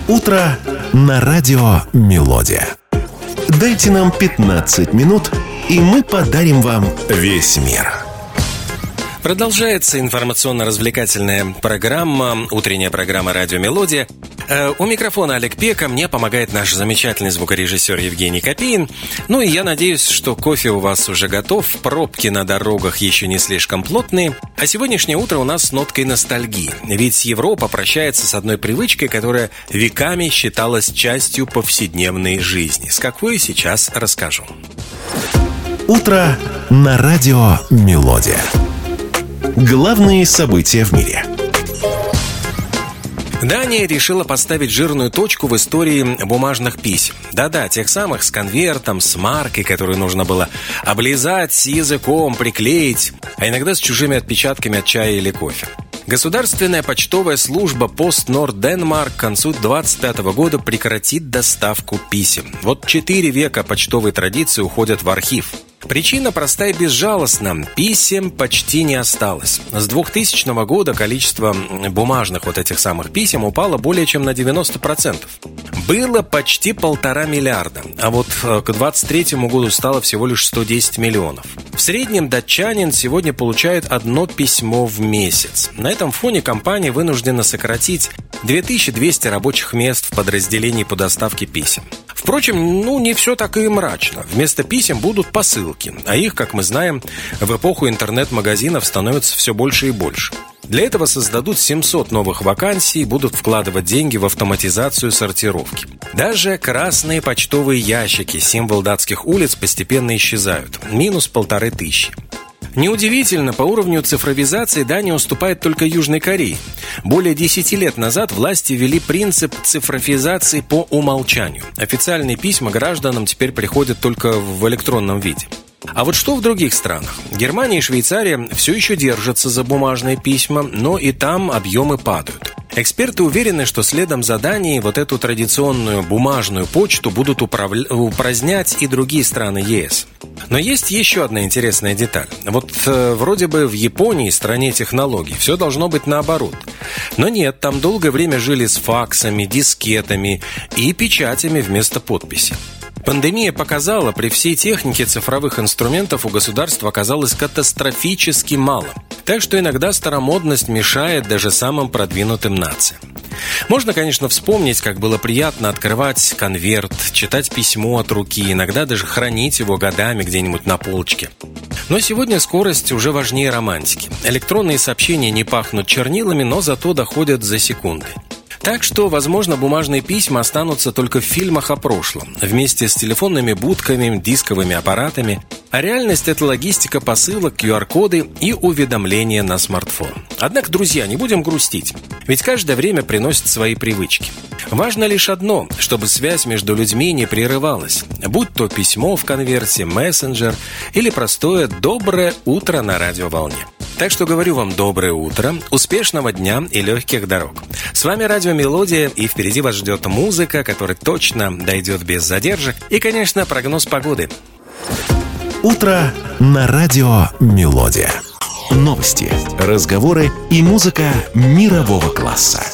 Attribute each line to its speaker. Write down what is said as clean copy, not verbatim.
Speaker 1: Утро на радио «Мелодия». Дайте нам 15 минут, и мы подарим вам весь мир.
Speaker 2: Продолжается информационно-развлекательная программа, утренняя программа «Радио Мелодия». У микрофона Олег Пека, мне помогает наш замечательный звукорежиссер Евгений Копеин. Ну и я надеюсь, что кофе у вас уже готов, пробки на дорогах еще не слишком плотные. А сегодняшнее утро у нас с ноткой ностальгии. Ведь Европа прощается с одной привычкой, которая веками считалась частью повседневной жизни. С какой сейчас расскажу.
Speaker 1: Утро на радио «Мелодия». Главные события в мире.
Speaker 2: Дания решила поставить жирную точку в истории бумажных писем. Да-да, тех самых с конвертом, с маркой, которую нужно было облизать языком, приклеить, а иногда с чужими отпечатками от чая или кофе. Государственная почтовая служба Post Nord Denmark к концу 2025 года прекратит доставку писем. Вот 4 века почтовой традиции уходят в архив. Причина проста и безжалостна. Писем почти не осталось. С 2000 года количество бумажных вот этих самых писем упало более чем на 90%. Было почти 1,5 миллиарда, а вот к 2023 году стало всего лишь 110 миллионов. В среднем датчанин сегодня получает одно письмо в месяц. На этом фоне компания вынуждена сократить 2200 рабочих мест в подразделении по доставке писем. Впрочем, не все так и мрачно. Вместо писем будут посылки, а их, как мы знаем, в эпоху интернет-магазинов становится все больше и больше. Для этого создадут 700 новых вакансий и будут вкладывать деньги в автоматизацию сортировки. Даже красные почтовые ящики, символ датских улиц, постепенно исчезают. Минус 1500. Неудивительно, по уровню цифровизации Дания уступает только Южной Корее. Более 10 лет назад власти ввели принцип цифровизации по умолчанию. Официальные письма гражданам теперь приходят только в электронном виде. А вот что в других странах? Германия и Швейцария все еще держатся за бумажные письма, но и там объемы падают. Эксперты уверены, что следом за Данией вот эту традиционную бумажную почту будут упразднять и другие страны ЕС. Но есть еще одна интересная деталь. Вот вроде бы в Японии, стране технологий, все должно быть наоборот. Но нет, там долгое время жили с факсами, дискетами и печатями вместо подписи. Пандемия показала, при всей технике цифровых инструментов у государства оказалось катастрофически мало. Так что иногда старомодность мешает даже самым продвинутым нациям. Можно, конечно, вспомнить, как было приятно открывать конверт, читать письмо от руки, иногда даже хранить его годами где-нибудь на полочке. Но сегодня скорость уже важнее романтики. Электронные сообщения не пахнут чернилами, но зато доходят за секунды. Так что, возможно, бумажные письма останутся только в фильмах о прошлом, вместе с телефонными будками, дисковыми аппаратами. А реальность – это логистика посылок, QR-коды и уведомления на смартфон. Однако, друзья, не будем грустить, ведь каждое время приносит свои привычки. Важно лишь одно, чтобы связь между людьми не прерывалась, будь то письмо в конверте, мессенджер или простое «доброе утро» на радиоволне. Так что говорю вам доброе утро, успешного дня и легких дорог. С вами Радио Мелодия, и впереди вас ждет музыка, которая точно дойдет без задержек, и, конечно, прогноз погоды.
Speaker 1: Утро на радио «Мелодия». Новости, разговоры и музыка мирового класса.